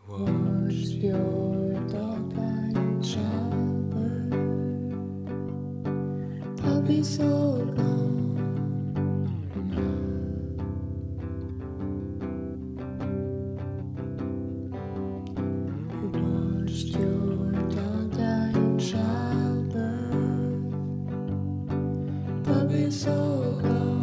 Watched your dog die in childbirth. Puppy so long now. Watched your dog die in childbirth. Puppy so long.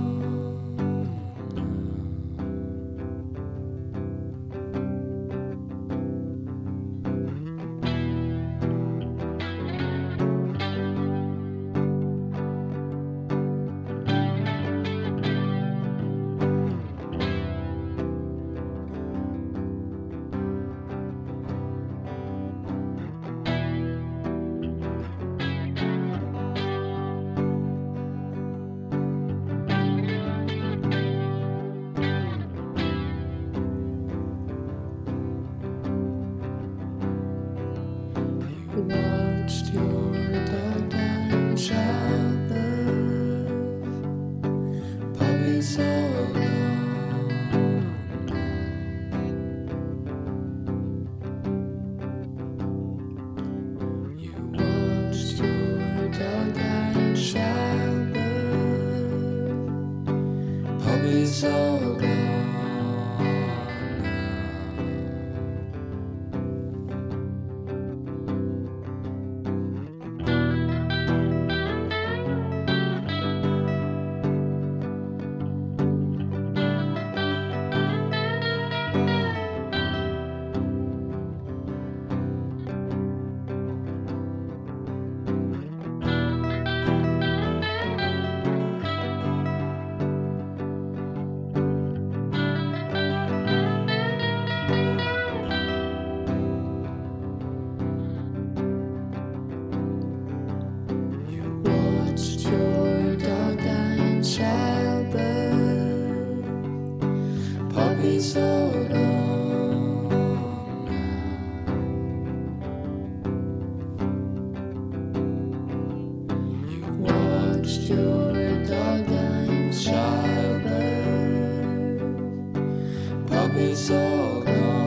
Watched your dog die in childbirth. Puppy so long now. You watched your dog die in childbirth. Puppy so long. Watched your dog die in childbirth. Puppy so long now. You watched your dog die in childbirth. Puppy so long.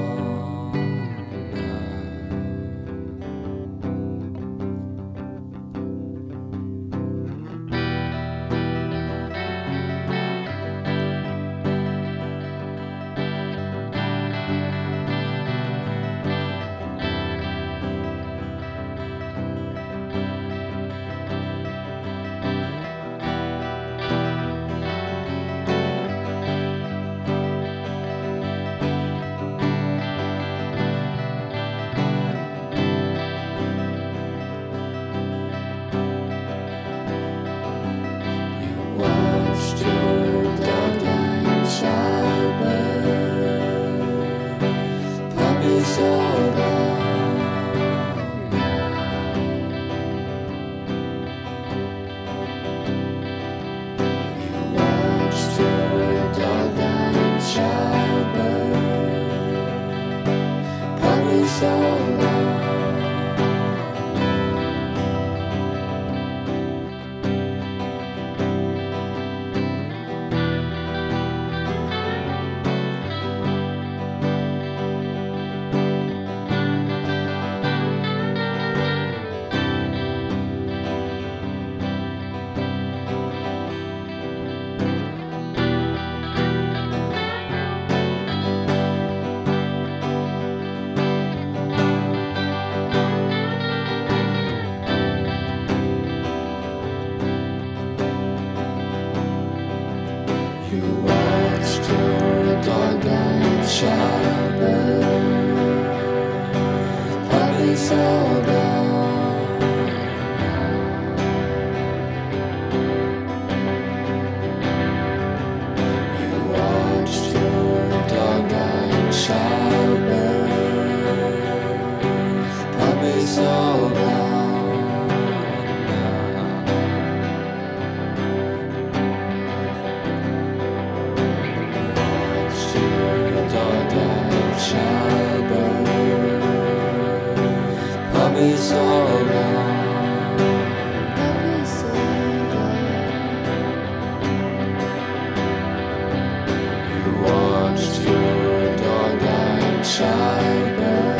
Watched your dog die in childbirth. Puppy so long now. You watched your dog die in childbirth. Puppy so long. You watched your dog die in childbirth. Puppy so long now. You watched your dog die in childbirth. Puppy so long. Childbirth, puppy so long, puppy so long. You watched your dog die in childbirth.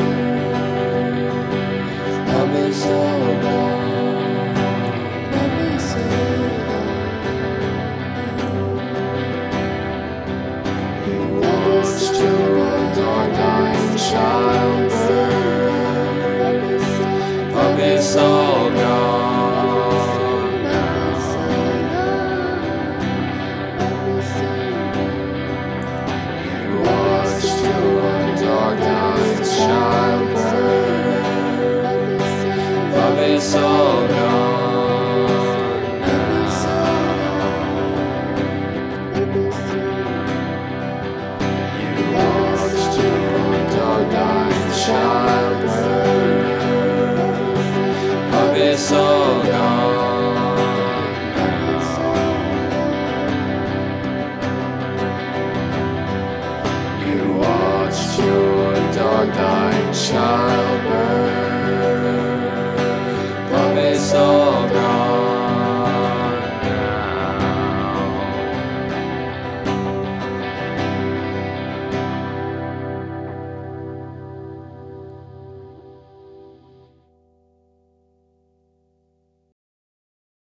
Puppets all gone now. You watched your dog die in childbirth. Puppets all gone now. You watched your dog die in childbirth.